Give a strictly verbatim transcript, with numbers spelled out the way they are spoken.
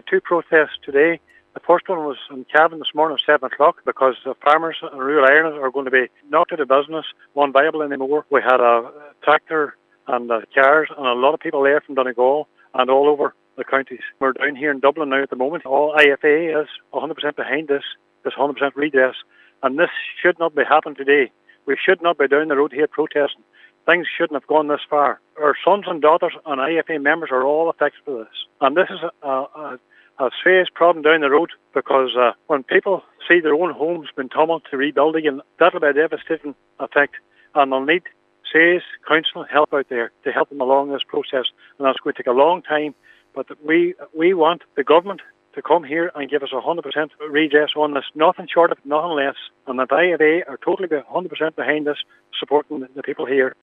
had two protests today. The first one was in Cavan this morning at seven o'clock because the farmers in rural Ireland are going to be knocked out of business, unviable anymore. We had a tractor and uh, cars and a lot of people there from Donegal and all over the counties. We're down here in Dublin now at the moment. All I F A is one hundred percent behind this, this one hundred percent redress, and this should not be happening today. We should not be down the road here protesting. Things shouldn't have gone this far. Our sons and daughters and I F A members are all affected by this. And this is a, a, a serious problem down the road because uh, when people see their own homes being tumbled to rebuild again, that'll be a devastating effect. And they'll need serious council help out there to help them along this process. And that's going to take a long time. But we we want the government to come here and give us one hundred percent redress on this, nothing short of, nothing less. And that I F A are totally one hundred percent behind this, supporting the people here.